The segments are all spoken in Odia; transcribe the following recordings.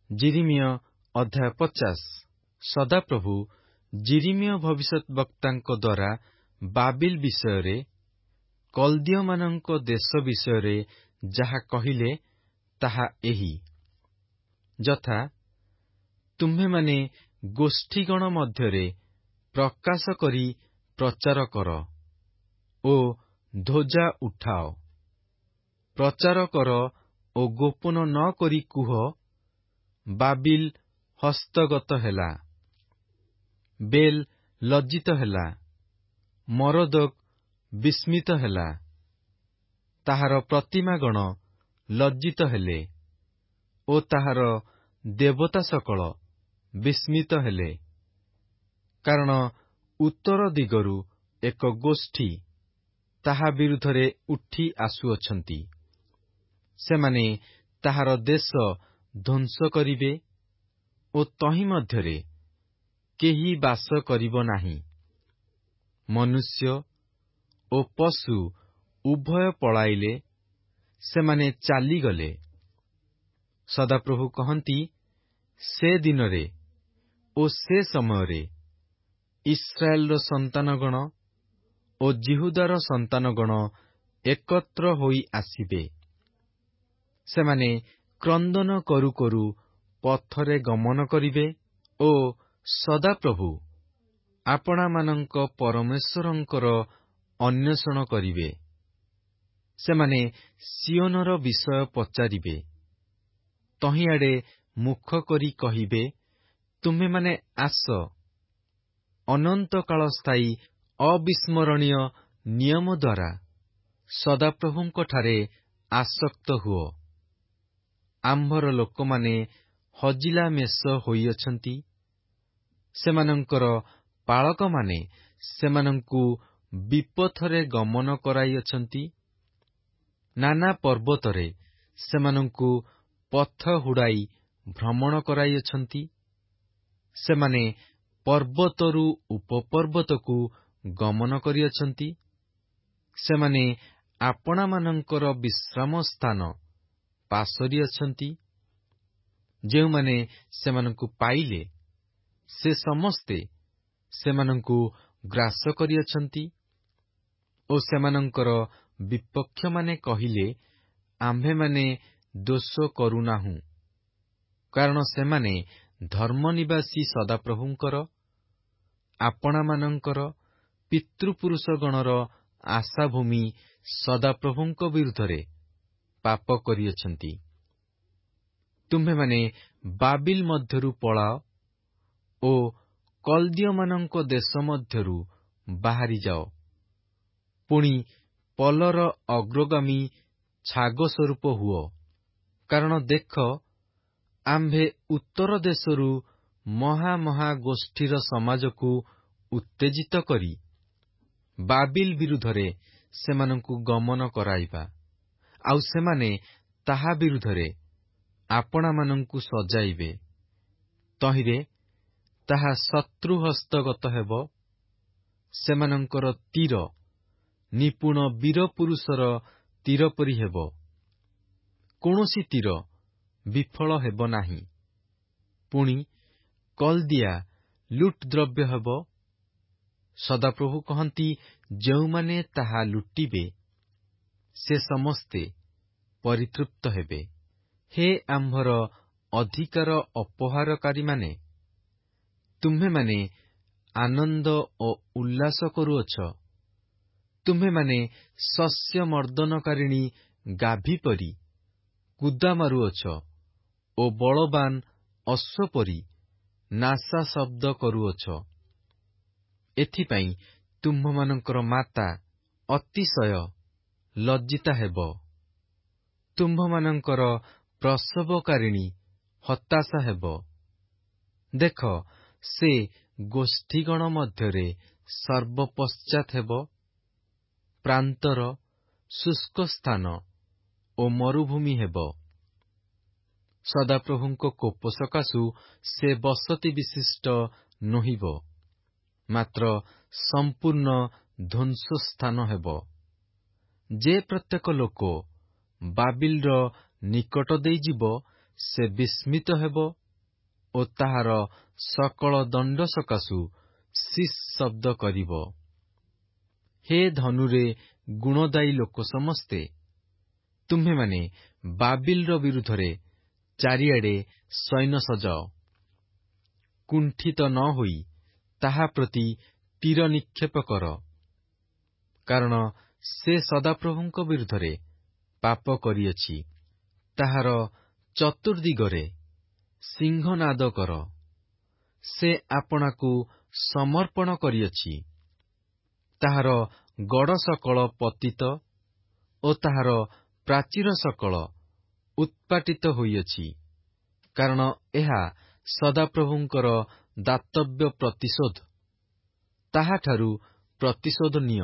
ଯିରିମିୟ ଅଧ୍ୟାୟ 50। ସଦାପ୍ରଭୁ ଯିରିମିୟ ଭବିଷ୍ୟତ ବକ୍ତାଙ୍କ ଦ୍ୱାରା ବାବିଲ ବିଷୟରେ, କଲ୍ଦୀୟମାନଙ୍କ ଦେଶ ବିଷୟରେ ଯାହା କହିଲେ ତାହା ଏହି, ଯଥା, ତୁମ୍ଭେମାନେ ଗୋଷ୍ଠୀଗଣ ମଧ୍ୟରେ ପ୍ରକାଶ କରି ପ୍ରଚାର କର ଓ ଧ୍ୱଜା ଉଠାଅ। ପ୍ରଚାର କର ଓ ଗୋପନ ନ କରି କୁହ, ବାବିଲ ହସ୍ତଗତ ହେଲା, ବେଲ ଲଜ୍ଜିତ ହେଲା, ମରଦୋକ ବିସ୍ମିତ ହେଲା, ତାହାର ପ୍ରତିମାଗଣ ଲଜ୍ଜିତ ହେଲେ ଓ ତାହାର ଦେବତା ସକଳ ବିସ୍ମିତ ହେଲେ। କାରଣ ଉତ୍ତର ଦିଗରୁ ଏକ ଗୋଷ୍ଠୀ ତାହା ବିରୁଦ୍ଧରେ ଉଠି ଆସୁଅଛନ୍ତି। ସେମାନେ ତାହାର ଦେଶ ଧ୍ୱଂସ କରିବେ ଓ ତହିଁ ମଧ୍ୟରେ କେହି ବାସ କରିବ ନାହିଁ। ମନୁଷ୍ୟ ଓ ପଶୁ ଉଭୟ ପଳାଇଲେ, ସେମାନେ ଚାଲିଗଲେ। ସଦାପ୍ରଭୁ କହନ୍ତି, ସେ ଦିନରେ ଓ ସେ ସମୟରେ ଇସ୍ରାଏଲର ସନ୍ତାନଗଣ ଓ ଜିହୁଦାର ସନ୍ତାନଗଣ ଏକତ୍ର ହୋଇ ଆସିବେ। ସେମାନେ କ୍ରନ୍ଦନ କରୁ କରୁ ପଥରେ ଗମନ କରିବେ ଓ ସଦାପ୍ରଭୁ ଆପଣାମାନଙ୍କ ପରମେଶ୍ୱରଙ୍କର ଅନ୍ୱେଷଣ କରିବେ। ସେମାନେ ସିଓନର ବିଷୟ ପଚାରିବେ, ତହିଁଆଡ଼େ ମୁଖ କରି କହିବେ, ତୁମ୍ଭେମାନେ ଆସ, ଅନନ୍ତକାଳ ସ୍ଥାୟୀ ଅବିସ୍ମରଣୀୟ ନିୟମ ଦ୍ୱାରା ସଦାପ୍ରଭୁଙ୍କଠାରେ ଆସକ୍ତ ହୁଅ। ଆମ୍ଭର ଲୋକମାନେ ହଜିଲା ମେଷ ହୋଇଅଛନ୍ତି, ସେମାନଙ୍କର ପାଳକମାନେ ସେମାନଙ୍କୁ ବିପଥରେ ଗମନ କରାଇଅଛନ୍ତି। ନାନା ପର୍ବତରେ ସେମାନଙ୍କୁ ପଥ ହୁଡ଼ାଇ ଭ୍ରମଣ କରାଇଅଛନ୍ତି। ସେମାନେ ପର୍ବତରୁ ଉପପର୍ବତକୁ ଗମନ କରିଅଛନ୍ତି। ସେମାନେ ଆପଣାମାନଙ୍କର ବିଶ୍ରାମ ସ୍ଥାନ ପାସୋରିଅଛନ୍ତି। ଯେଉଁମାନେ ସେମାନଙ୍କୁ ପାଇଲେ, ସେ ସମସ୍ତେ ସେମାନଙ୍କୁ ଗ୍ରାସ କରିଅଛନ୍ତି ଓ ସେମାନଙ୍କର ବିପକ୍ଷମାନେ କହିଲେ, ଆମ୍ଭେମାନେ ଦୋଷ କରୁନାହୁଁ, କାରଣ ସେମାନେ ଧର୍ମନିବାସୀ ସଦାପ୍ରଭୁଙ୍କର, ଆପଣାମାନଙ୍କର ପିତୃପୁରୁଷଗଣର ଆଶାଭୂମି ସଦାପ୍ରଭୁଙ୍କ ବିରୁଦ୍ଧରେ ପାପ କରିଅଛନ୍ତି। ତୁମ୍ଭେମାନେ ବାବିଲ ମଧ୍ୟରୁ ପଳାଅ ଓ କଲ୍ଦୀୟମାନଙ୍କ ଦେଶ ମଧ୍ୟରୁ ବାହାରିଯାଅ। ପୁଣି ପଲର ଅଗ୍ରଗାମୀ ଛାଗ ସ୍ୱରୂପ ହୁଅ। କାରଣ ଦେଖ, ଆମ୍ଭେ ଉତ୍ତର ଦେଶରୁ ମହା ମହା ଗୋଷ୍ଠୀର ସମାଜକୁ ଉତ୍ତେଜିତ କରି ବାବିଲ ବିରୁଦ୍ଧରେ ସେମାନଙ୍କୁ ଗମନ କରାଇବା, ଆଉ ସେମାନେ ତାହା ବିରୁଦ୍ଧରେ ଆପଣାମାନଙ୍କୁ ସଜାଇବେ। ତହିଁରେ ତାହା ଶତ୍ରୁ ହସ୍ତଗତ ହେବ। ସେମାନଙ୍କର ତୀର ନିପୁଣ ବୀରପୁରୁଷର ତୀର ପରି ହେବ। କୌଣସି ତୀର ବିଫଳ ହେବ ନାହିଁ। ପୁଣି କଲ୍ଦିଆ ଲୁଟ୍ ଦ୍ରବ୍ୟ ହେବ। ସଦାପ୍ରଭୁ କହନ୍ତି, ଯେଉଁମାନେ ତାହା ଲୁଟିବେ, ସେ ସମସ୍ତେ ପରିତୃପ୍ତ ହେବେ। ହେ ଆମ୍ଭର ଅଧିକାର ଅପହାରକାରୀମାନେ, ତୁମ୍ଭେମାନେ ଆନନ୍ଦ ଓ ଉଲ୍ଲାସ କରୁଅଛ। ତୁମ୍ଭେମାନେ ଶସ୍ୟମର୍ଦ୍ଦନକାରିଣୀ ଗାଭୀ ପରି କୁଦା ମାରୁଅଛ ଓ ବଳବାନ ଅଶ୍ୱପରି ନାସା ଶବ୍ଦ କରୁଅଛ। ଏଥିପାଇଁ ତୁମ୍ଭମାନଙ୍କର ମାତା ଅତିଶୟ ଲଜ୍ଜିତା ହେବ। ତୁମ୍ଭମାନଙ୍କର ପ୍ରସବକାରିଣୀ ହତାଶା ହେବ। ଦେଖ, ସେ ଗୋଷ୍ଠୀଗଣ ମଧ୍ୟରେ ସର୍ବପଶ୍ଚାତ୍ ହେବ। ପ୍ରାନ୍ତର, ଶୁଷ୍କ ସ୍ଥାନ ଓ ମରୁଭୂମି ହେବ। ସଦାପ୍ରଭୁଙ୍କ କୋପ ସକାଶୁ ସେ ବସତି ବିଶିଷ୍ଟ ନୋହିବ, ମାତ୍ର ସମ୍ପୂର୍ଣ୍ଣ ଧ୍ୱଂସସ୍ଥାନ ହେବ। ଯେ ପ୍ରତ୍ୟେକ ଲୋକ ବାବିଲର ନିକଟ ଦେଇ ଯିବ, ସେ ବିସ୍ମିତ ହେବ ଓ ତାହାର ସକଳ ଦଣ୍ଡ ସକାଶୁ ଶିସ୍ ଶବ୍ଦ କରିବ। ହେ ଧନୁରେ ଗୁଣଦାୟୀ ଲୋକ ସମସ୍ତେ, ତୁମ୍ଭେମାନେ ବାବିଲର ବିରୁଦ୍ଧରେ ଚାରିଆଡ଼େ ସୈନ୍ୟ ସଜାଅ। କୁଣ୍ଠିତ ନ ହୋଇ ତାହା ପ୍ରତି ତୀର ନିକ୍ଷେପ କର, କାରଣ ସେ ସଦାପ୍ରଭୁଙ୍କ ବିରୁଦ୍ଧରେ ପାପ କରିଅଛି। ତାହାର ଚତୁର୍ଦ୍ଦିଗରେ ସିଂହନାଦ କର। ସେ ଆପଣାକୁ ସମର୍ପଣ କରିଅଛି। ତାହାର ଗଡ଼ ସକଳ ପତିତ ଓ ତାହାର ପ୍ରାଚୀର ସକଳ ଉତ୍ପାଟିତ ହୋଇଅଛି, କାରଣ ଏହା ସଦାପ୍ରଭୁଙ୍କର ଦାତବ୍ୟ ପ୍ରତିଶୋଧ। ତାହାଠାରୁ ପ୍ରତିଶୋଧ ନିଅ।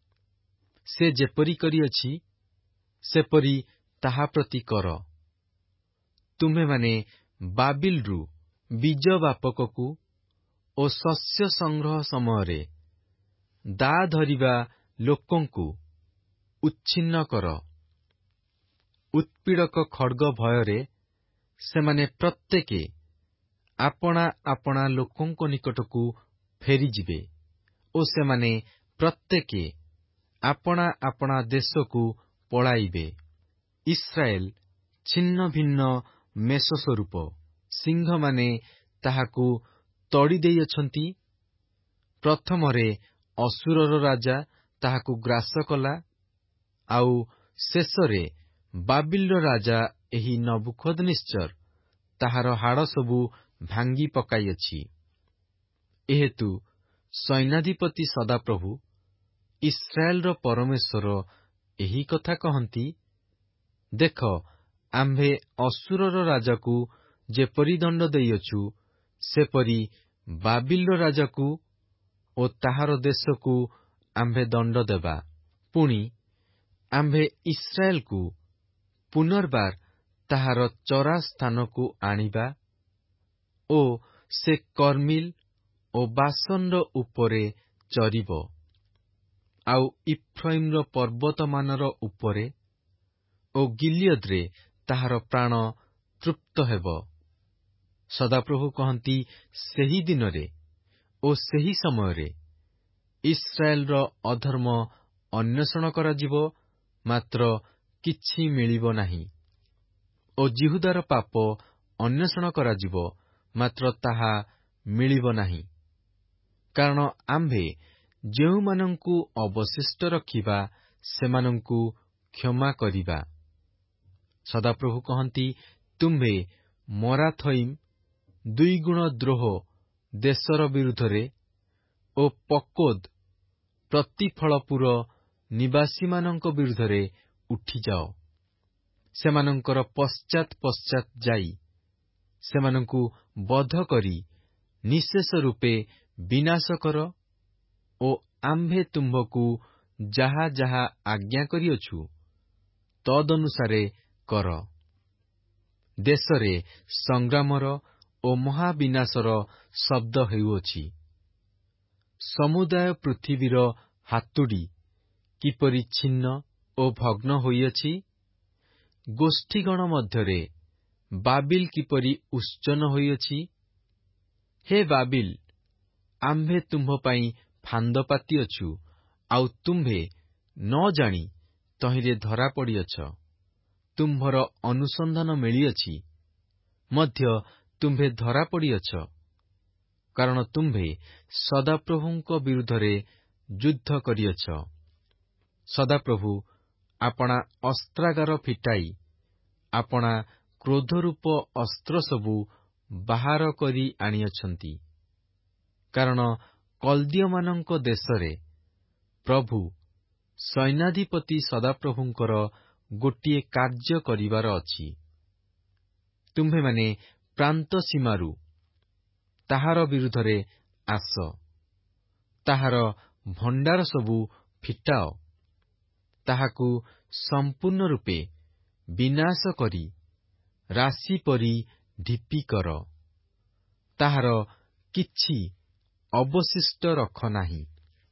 ସେ ଯେପରି କରିଅଛି, ସେପରି ତାହା ପ୍ରତି କର। ତୁମ୍ଭେମାନେ ବାବିଲରୁ ବୀଜ ବାପକକୁ ଓ ଶସ୍ୟ ସଂଗ୍ରହ ସମୟରେ ଦା ଧରିବା ଲୋକଙ୍କୁ ଉଚ୍ଛିନ୍ନ କର। ଉତ୍ପୀଡ଼କ ଖड्ग ଭୟରେ ସେମାନେ ପ୍ରତ୍ୟେକେ ଆପଣା ଆପଣା ଲୋକଙ୍କ ନିକଟକୁ ଫେରିଯିବେ ଓ ସେମାନେ ପ୍ରତ୍ୟେକେ ଆପଣା ଆପଣା ଦେଶକୁ ପଳାଇବେ। ଇସ୍ରାଏଲ ଛିନ୍ନ ଭିନ୍ନ ମେଷ ସ୍ୱରୂପ। ସିଂହମାନେ ତାହାକୁ ତଡ଼ି ଦେଇଅଛନ୍ତି। ପ୍ରଥମରେ ଅସୁରର ରାଜା ତାହାକୁ ଗ୍ରାସ କଲା, ଆଉ ଶେଷରେ ବାବିଲର ରାଜା ଏହି ନବୁକଦନେସ୍ଜର ତାହାର ହାଡ଼ ସବୁ ଭାଙ୍ଗି ପକାଇଅଛି। ଏହେତୁ ସୈନ୍ୟାଧିପତି ସଦାପ୍ରଭୁ, ଇସ୍ରାଏଲର ପରମେଶ୍ୱର ଏହି କଥା କହନ୍ତି, ଦେଖ, ଆମ୍ଭେ ଅସୁରର ରାଜାକୁ ଯେପରି ଦଣ୍ଡ ଦେଇଅଛୁ, ସେପରି ବାବିଲର ରାଜାକୁ ଓ ତାହାର ଦେଶକୁ ଆମ୍ଭେ ଦଣ୍ଡ ଦେବା। ପୁଣି ଆମ୍ଭେ ଇସ୍ରାଏଲକୁ ପୁନର୍ବାର ତାହାର ଚରା ସ୍ଥାନକୁ ଆଣିବା ଓ ସେ କର୍ମିଲ ଓ ବାସନର ଉପରେ ଚରିବ, ଆଉ ଇଫ୍ରାଇମର ପର୍ବତମାନର ଉପରେ ଓ ଗିଲିୟଦରେ ତାହାର ପ୍ରାଣ ତୃପ୍ତ ହେବ। ସଦାପ୍ରଭୁ କହନ୍ତି, ସେହି ଦିନରେ ଓ ସେହି ସମୟରେ ଇସ୍ରାଏଲର ଅଧର୍ମ ଅନ୍ୱେଷଣ କରାଯିବ, ମାତ୍ର କିଛି ମିଳିବ ନାହିଁ, ଓ ଯିହୁଦାର ପାପ ଅନ୍ୱେଷଣ କରାଯିବ, ମାତ୍ର ତାହା ମିଳିବ ନାହିଁ। କାରଣ ଆମ୍ଭେ ଯେଉଁମାନଙ୍କୁ ଅବଶିଷ୍ଟ ରଖିବା, ସେମାନଙ୍କୁ କ୍ଷମା କରିବା। ସଦାପ୍ରଭୁ କହନ୍ତି, ତୁମ୍ଭେ ମରାଥଇମ୍ ଦୁଇଗୁଣ ଦ୍ରୋହ ଦେଶର ବିରୁଦ୍ଧରେ ଓ ପକୋଦ ପ୍ରତିଫଳପୁର ନିବାସୀମାନଙ୍କ ବିରୁଦ୍ଧରେ ଉଠିଯାଅ। ସେମାନଙ୍କର ପଶ୍ଚାତ୍ ପଶ୍ଚାତ୍ ଯାଇ ସେମାନଙ୍କୁ ବଧ କରି ନିଃଶେଷ ରୂପେ ବିନାଶ କର ଓ ଆମ୍ଭେ ତୁମ୍ଭକୁ ଯାହା ଯାହା ଆଜ୍ଞା କରିଅଛୁ, ତଦନୁସାରେ କର। ଦେଶରେ ସଂଗ୍ରାମର ଓ ମହାବିନାଶର ଶବ୍ଦ ହେଉଅଛି। ସମୁଦାୟ ପୃଥିବୀର ହାତୁଡ଼ି କିପରି ଛିନ୍ନ ଓ ଭଗ୍ନ ହୋଇଅଛି, ଗୋଷ୍ଠୀଗଣ ମଧ୍ୟରେ ବାବିଲ କିପରି ଉଚ୍ଚନ୍ନ ହୋଇଅଛି। ହେ ବାବିଲ, ଆମ୍ଭେ ତୁମ୍ଭ ପାଇଁ ଫାନ୍ଦ ପାତିଅଛୁ, ଆଉ ତୁମ୍ଭେ ନ ଜାଣି ତହିଁରେ ଧରା ପଡ଼ିଅଛ। ତୁମ୍ଭର ଅନୁସନ୍ଧାନ ମିଳିଅଛି, ମଧ୍ୟ ତୁମ୍ଭେ ଧରା ପଡ଼ିଅଛ, କାରଣ ତୁମ୍ଭେ ସଦାପ୍ରଭୁଙ୍କ ବିରୁଦ୍ଧରେ ଯୁଦ୍ଧ କରିଅଛ। ସଦାପ୍ରଭୁ ଆପଣା ଅସ୍ତ୍ରାଗାର ଫିଟାଇ ଆପଣା କ୍ରୋଧରୂପ ଅସ୍ତ୍ର ସବୁ ବାହାର କରି ଆଣିଅଛନ୍ତି। କାରଣ କଲ୍ଦୀୟମାନଙ୍କ ଦେଶରେ ପ୍ରଭୁ ସୈନ୍ୟାଧିପତି ସଦାପ୍ରଭୁଙ୍କର ଗୋଟିଏ କାର୍ଯ୍ୟ କରିବାର ଅଛି। ତୁମ୍ଭେମାନେ ପ୍ରାନ୍ତ ସୀମାରୁ ତାହାର ବିରୁଦ୍ଧରେ ଆସ, ତାହାର ଭଣ୍ଡାର ସବୁ ଫିଟାଅ, ତାହାକୁ ସମ୍ପୂର୍ଣ୍ଣ ରୂପେ ବିନାଶ କରି ରାଶି ପରି ଢିପି କର। ତାହାର କିଛି ଅବଶିଷ୍ଟ ରଖ ନାହିଁ।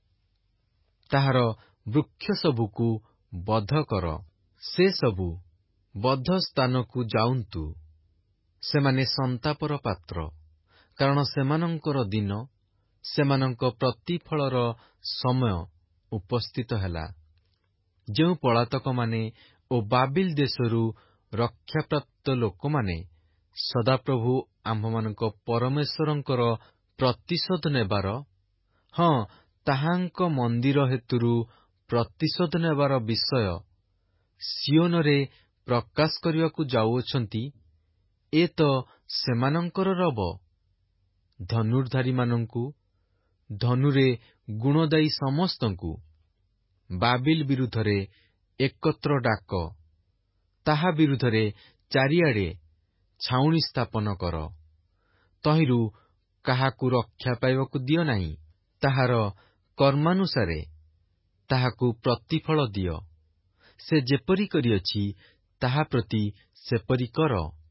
ତାହାର ବୃକ୍ଷ ସବୁକୁ ବଧ କର। ସେ ସବୁ ବଧ ସ୍ଥାନକୁ ଯାଉନ୍ତୁ ସେମାନେ ସନ୍ତାପର ପାତ୍ର, କାରଣ ସେମାନଙ୍କର ଦିନ, ସେମାନଙ୍କ ପ୍ରତିଫଳର ସମୟ ଉପସ୍ଥିତ ହେଲା। ଯେଉଁ ପଳାତକମାନେ ଓ ବାବିଲ ଦେଶରୁ ରକ୍ଷାପ୍ରାପ୍ତ ଲୋକମାନେ ସଦାପ୍ରଭୁ ଆମ୍ଭମାନଙ୍କ ପରମେଶ୍ୱରଙ୍କର ପ୍ରତିଶୋଧ ନେବାର, ହଁ, ତାହାଙ୍କ ମନ୍ଦିର ହେତୁରୁ ପ୍ରତିଶୋଧ ନେବାର ବିଷୟ ସିଓନରେ ପ୍ରକାଶ କରିବାକୁ ଯାଉଅଛନ୍ତି, ଏ ତ ସେମାନଙ୍କର ରବ। ଧନୁର୍ଦ୍ଧାରୀମାନଙ୍କୁ, ଧନୁରେ ଗୁଣଦାୟୀ ସମସ୍ତଙ୍କୁ ବାବିଲ ବିରୁଦ୍ଧରେ ଏକତ୍ର ଡାକ, ତାହା ବିରୁଦ୍ଧରେ ଚାରିଆଡ଼େ ଛାଉଣି ସ୍ଥାପନ କର। ତହିଁରୁ କାହାକୁ ରକ୍ଷା ପାଇବାକୁ ଦିଅ ନାହିଁ। ତାହାର କର୍ମାନୁସାରେ ତାହାକୁ ପ୍ରତିଫଳ ଦିଅ। ସେ ଯେପରି କରିଅଛି ତାହା ପ୍ରତି ସେପରି କର।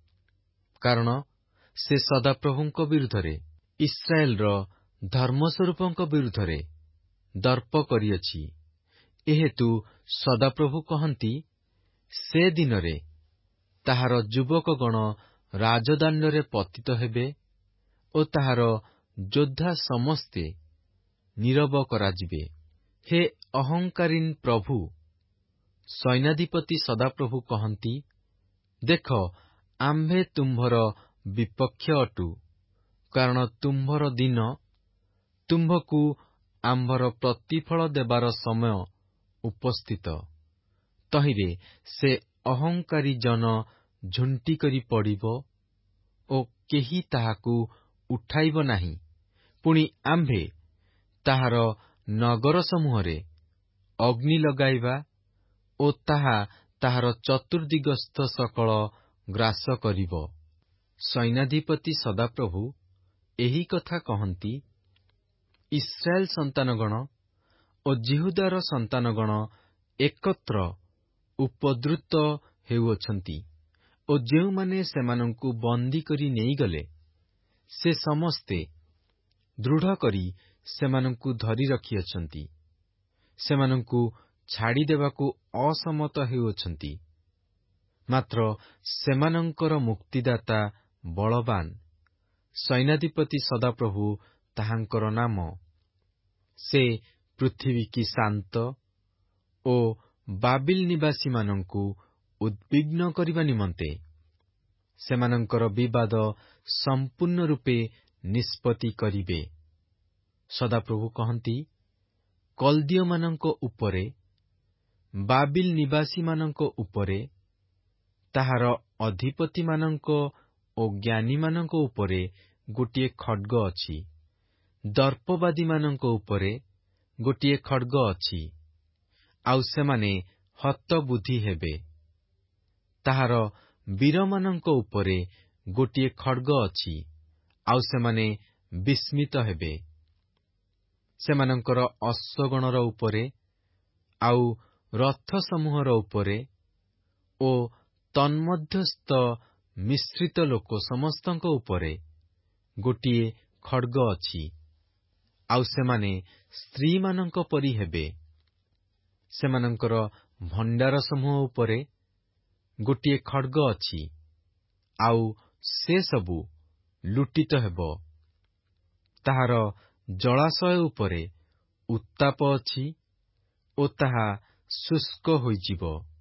କାରଣ ସେ ସଦାପ୍ରଭୁଙ୍କ ବିରୁଦ୍ଧରେ, ଇସ୍ରାଏଲର ଧର୍ମସ୍ୱରୂପଙ୍କ ବିରୁଦ୍ଧରେ ଦର୍ପ କରିଅଛି। ଏହେତୁ ସଦାପ୍ରଭୁ କହନ୍ତି, ସେ ଦିନରେ ତାହାର ଯୁବକଗଣ ରାଜଦାଣ୍ଡରେ ପତିତ ହେବେ ଓ ତାହାର ଯୋଦ୍ଧା ସମସ୍ତେ ନୀରବ କରାଯିବେ। ହେ ଅହଙ୍କାରୀନ୍ ପ୍ରଭୁ, ସୈନ୍ୟାଧିପତି ସଦାପ୍ରଭୁ କହନ୍ତି, ଦେଖ, ଆମ୍ଭେ ତୁମ୍ଭର ବିପକ୍ଷ ଅଟୁ, କାରଣ ତୁମ୍ଭର ଦିନ, ତୁମ୍ଭକୁ ଆମ୍ଭର ପ୍ରତିଫଳ ଦେବାର ସମୟ ଉପସ୍ଥିତ। ତହିଁରେ ସେ ଅହଙ୍କାରୀ ଜନ ଝୁଣ୍ଟିକରି ପଡ଼ିବ ଓ କେହି ତାହାକୁ ଉଠାଇବ ନାହିଁ। ପୁଣି ଆମ୍ଭେ ତାହାର ନଗର ସମୂହରେ ଅଗ୍ନି ଲଗାଇବା ଓ ତାହା ତାହାର ଚତୁର୍ଦ୍ଦିଗସ୍ଥ ସକଳ ଗ୍ରାସ କରିବ। ସୈନ୍ୟାଧିପତି ସଦାପ୍ରଭୁ ଏହି କଥା କହନ୍ତି। ଇସ୍ରାଏଲ ସନ୍ତାନଗଣ ଓ ଜିହୁଦାର ସନ୍ତାନଗଣ ଏକତ୍ର ଉପଦ୍ରୁତ ହେଉଅଛନ୍ତି ଓ ଯେଉଁମାନେ ସେମାନଙ୍କୁ ବନ୍ଦୀ କରି ନେଇଗଲେ, ସେ ସମସ୍ତେ ଦୃଢ଼ କରି ସେମାନଙ୍କୁ ଧରି ରଖିଅଛନ୍ତି। ସେମାନଙ୍କୁ ଛାଡ଼ିଦେବାକୁ ଅସମତ ହେଉଅଛନ୍ତି। ମାତ୍ର ସେମାନଙ୍କର ମୁକ୍ତିଦାତା ବଳବାନ, ସୈନ୍ୟାଧିପତି ସଦାପ୍ରଭୁ ତାହାଙ୍କର ନାମ। ସେ ପୃଥିବୀକି ଶାନ୍ତ ଓ ବାବିଲ ନିବାସୀମାନଙ୍କୁ ଉଦ୍ବିଗ୍ନ କରିବା ନିମନ୍ତେ ସେମାନଙ୍କର ବିବାଦ ସମ୍ପୂର୍ଣ୍ଣ ରୂପେ ନିଷ୍ପତ୍ତି କରିବେ। ସଦାପ୍ରଭୁ କହନ୍ତି, କଲ୍ଦୀୟମାନଙ୍କ ଉପରେ, ବାବିଲ ନିବାସୀମାନଙ୍କ ଉପରେ, ତାହାର ଅଧିପତିମାନଙ୍କ ଓ ଜ୍ଞାନୀମାନଙ୍କ ଉପରେ ଗୋଟିଏ ଖड्ग ଅଛି। ଦର୍ପବାଦୀମାନଙ୍କ ଉପରେ ଗୋଟିଏ ଖड्ग ଅଛି, ଆଉ ସେମାନେ ହତବୁଦ୍ଧି ହେବେ। ତାହାର ବୀରମାନଙ୍କ ଉପରେ ଗୋଟିଏ ଖड्ग ଅଛି, ଆଉ ସେମାନେ ବିସ୍ମିତ ହେବେ। ସେମାନଙ୍କର ଅଶ୍ୱଗଣର ଉପରେ, ଆଉ ରଥସମୂହର ଉପରେ ଓ ତନ୍ମଧ୍ୟସ୍ଥ ମିଶ୍ରିତ ଲୋକ ସମସ୍ତଙ୍କ ଉପରେ ଗୋଟିଏ ଖड्ग ଅଛି, ଆଉ ସେମାନେ ସ୍ତ୍ରୀମାନଙ୍କ ପରି ହେବେ। ସେମାନଙ୍କର ଭଣ୍ଡାର ସମୂହ ଉପରେ ଗୋଟିଏ ଖड्ग ଅଛି, ଆଉ ସେ ସବୁ ଲୁଟିତ ହେବ। ତାହାର ଜଳାଶୟ ଉପରେ ଉତ୍ତାପ ଅଛି ଓ ତାହା ଶୁଷ୍କ ହୋଇଯିବ।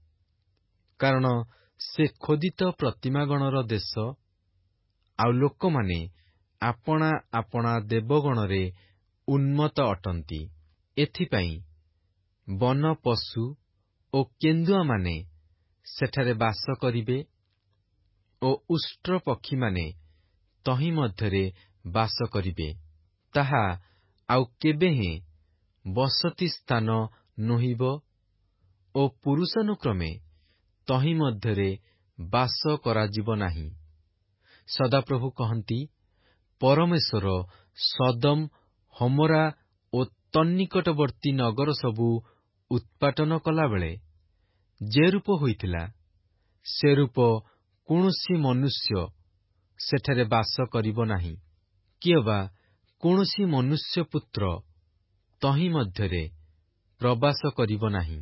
କାରଣ ସେ ଖୋଦିତ ପ୍ରତିମାଗଣର ଦେଶ, ଆଉ ଲୋକମାନେ ଆପଣା ଆପଣା ଦେବଗଣରେ ଉନ୍ମତ୍ତ ଅଟନ୍ତି। ଏଥିପାଇଁ ବନ ପଶୁ ଓ କେନ୍ଦୁଆମାନେ ସେଠାରେ ବାସ କରିବେ ଓ ଉଷ୍ଟ୍ର ପକ୍ଷୀମାନେ ତହିଁ ମଧ୍ୟରେ ବାସ କରିବେ। ତାହା ଆଉ କେବେହେଁ ବସତି ସ୍ଥାନ ନୋହିବ ଓ ପୁରୁଷାନୁକ୍ରମେ ତହିଁ ମଧ୍ୟରେ ବାସ କରାଯିବ ନାହିଁ। ସଦାପ୍ରଭୁ କହନ୍ତି, ପରମେଶ୍ୱର ସୋଦୋମ, ହମୋରା ଓ ତନ୍ନିକଟବର୍ତ୍ତୀ ନଗର ସବୁ ଉତ୍ପାଟନ କଲାବେଳେ ଯେ ରୂପ ହୋଇଥିଲା, ସେ ରୂପ କୌଣସି ମନୁଷ୍ୟ ସେଠାରେ ବାସ କରିବ ନାହିଁ, କିଏବା କୌଣସି ମନୁଷ୍ୟପୁତ୍ର ତହିଁ ମଧ୍ୟରେ ପ୍ରବାସ କରିବ ନାହିଁ।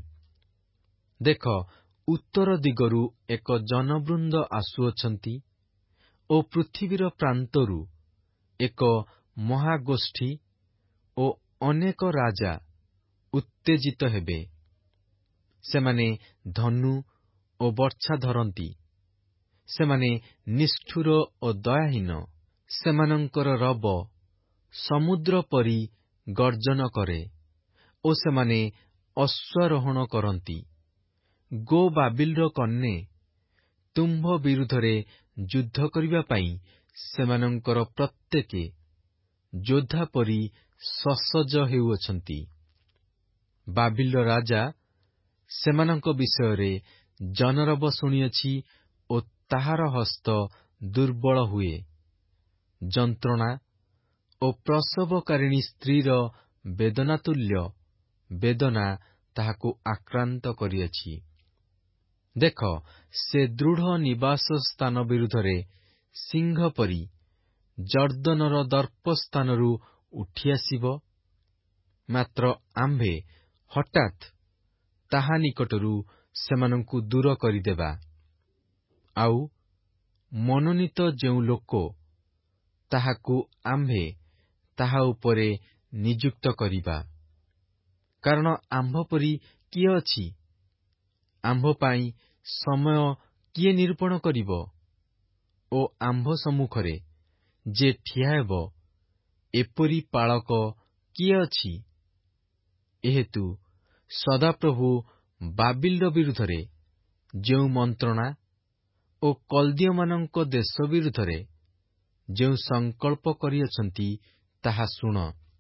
ଦେଖ, ଉତ୍ତର ଦିଗରୁ ଏକ ଜନବୃନ୍ଦ ଆସୁଅଛନ୍ତି ଓ ଓ ପୃଥିବୀର ପ୍ରାନ୍ତରୁ ଏକ ମହାଗୋଷ୍ଠୀ ଓ ଅନେକ ରାଜା ଉତ୍ତେଜିତ ହେବେ। ସେମାନେ ଧନୁ ଓ ବର୍ଚ୍ଛା ଧରନ୍ତି। ସେମାନେ ନିଷ୍ଠୁର ଓ ଦୟାହୀନ। ସେମାନଙ୍କର ରବ ସମୁଦ୍ର ପରି ଗର୍ଜନ କରେ ଓ ସେମାନେ ଅଶ୍ୱାରୋହଣ କରନ୍ତି। ଗୋ ବାବିଲର କନ୍ୟା, ତୁମ୍ଭ ବିରୁଦ୍ଧରେ ଯୁଦ୍ଧ କରିବା ପାଇଁ ସେମାନଙ୍କର ପ୍ରତ୍ୟେକେ ଯୋଦ୍ଧା ପରି ସସଜ ହେଉଅଛନ୍ତି। ବାବିଲର ରାଜା ସେମାନଙ୍କ ବିଷୟରେ ଜନରବ ଶୁଣିଅଛି ଓ ତାହାର ହସ୍ତ ଦୁର୍ବଳ ହୁଏ। ଯନ୍ତ୍ରଣା ଓ ପ୍ରସବକାରିଣୀ ସ୍ତ୍ରୀର ବେଦନାତୁଲ୍ୟ ବେଦନା ତାହାକୁ ଆକ୍ରାନ୍ତ କରିଅଛି। ଦେଖ, ସେ ଦୃଢ଼ ନିବାସ ସ୍ଥାନ ବିରୁଦ୍ଧରେ ସିଂହ ପରି ଜର୍ଦ୍ଦନର ଦର୍ପସ୍ଥାନରୁ ଉଠିଆସିବ। ମାତ୍ର ଆମ୍ଭେ ହଠାତ୍ ତାହା ନିକଟରୁ ସେମାନଙ୍କୁ ଦୂର କରିଦେବା। ଆଉ ମନୋନୀତ ଯେଉଁ ଲୋକ, ତାହାକୁ ଆମ୍ଭେ ତାହା ଉପରେ ନିଯୁକ୍ତ କରିବା। କାରଣ ଆମ୍ଭ ପରି କିଏ ଅଛି? ଆମ୍ଭ ପାଇଁ ସମୟ କିଏ ନିରୂପଣ କରିବ? ଓ ଆମ୍ଭ ସମ୍ମୁଖରେ ଯେ ଠିଆ ହେବ, ଏପରି ପାଳକ କିଏ ଅଛି? ଏହେତୁ ସଦାପ୍ରଭୁ ବାବିଲର ବିରୁଦ୍ଧରେ ଯେଉଁ ମନ୍ତ୍ରଣା ଓ କଲ୍ଦୀୟମାନଙ୍କ ଦେଶ ବିରୁଦ୍ଧରେ ଯେଉଁ ସଂକଳ୍ପ କରିଅଛନ୍ତି, ତାହା ଶୁଣ।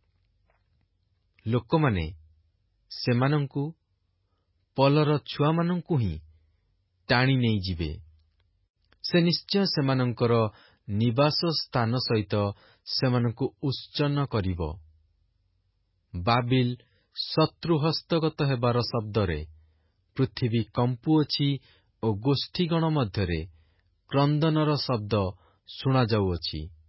ଲୋକମାନେ ସେମାନଙ୍କୁ ପଲର ଛୁଆମାନଙ୍କୁ ହିଁ ଟାଣି ନେଇଯିବେ। ସେ ନିଶ୍ଚୟ ସେମାନଙ୍କର ନିବାସ ସ୍ଥାନ ସହିତ ସେମାନଙ୍କୁ ଉତ୍ସନ୍ନ କରିବ। ବାବିଲ ଶତ୍ରୁ ହସ୍ତଗତ ହେବାର ଶବ୍ଦରେ ପୃଥିବୀ କମ୍ପୁଅଛି ଓ ଗୋଷ୍ଠୀଗଣ ମଧ୍ୟରେ କ୍ରନ୍ଦନର ଶବ୍ଦ ଶୁଣାଯାଉଅଛି।